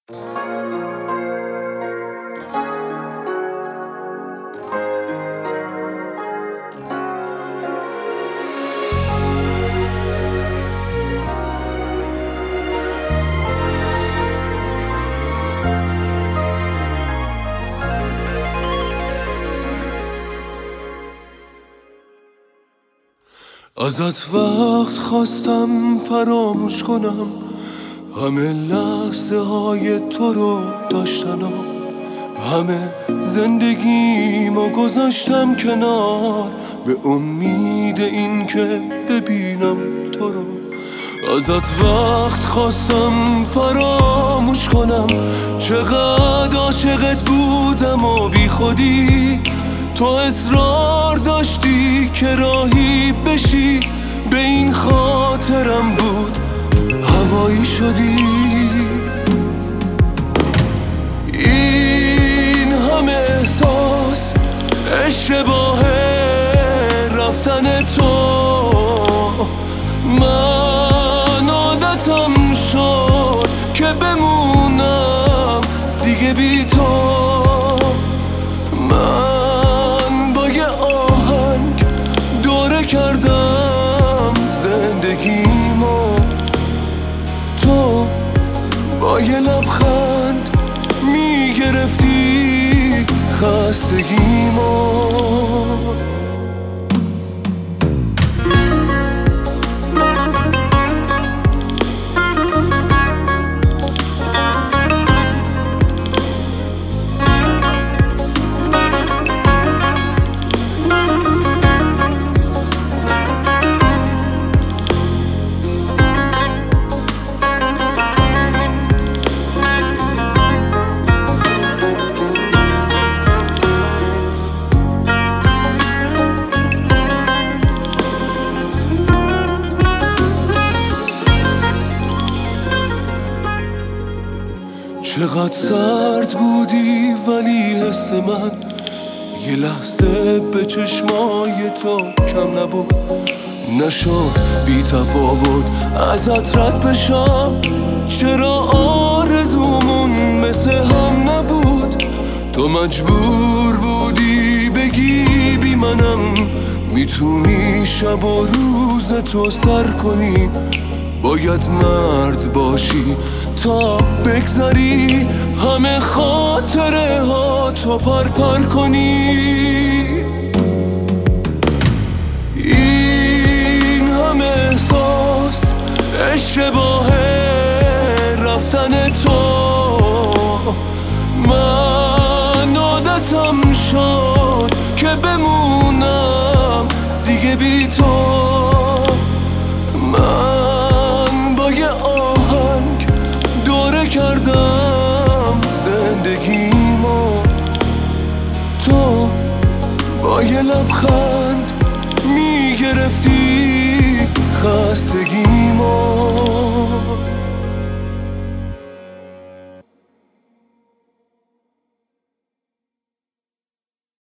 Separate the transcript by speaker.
Speaker 1: ازت وقت خواستم فراموش کنم همه لحظه های تو رو داشتنم، همه زندگیمو گذاشتم کنار به امید این که ببینم تو رو. ازت وقت خواستم فراموش کنم چقدر عاشقت بودم و بی خودی تو اصرار داشتی که راهی بشی، به این خاطرم بود هوایی شدی. این همه احساس اشتباه رفتن تو، من عادتم شد که بمونم دیگه بی تو. کردم زندگیمو تو با یه لبخند میگرفتی خستگیمو. چقدر سرد بودی ولی حس من یه لحظه به چشمای تو کم نبود. نشد بی تفاوت ازت رد بشم، چرا آرزومون مثل هم نبود. تو مجبور بودی بگی بی منم میتونی شب و روز تو سر کنی، باید مرد باشی تا بگذاری همه خاطره ها تو پر کنی. این همه احساس اشتباه رفتن تو، من عادتم شد که بمونم دیگه بی تو. کردم زندگیمو تو با یه لبخند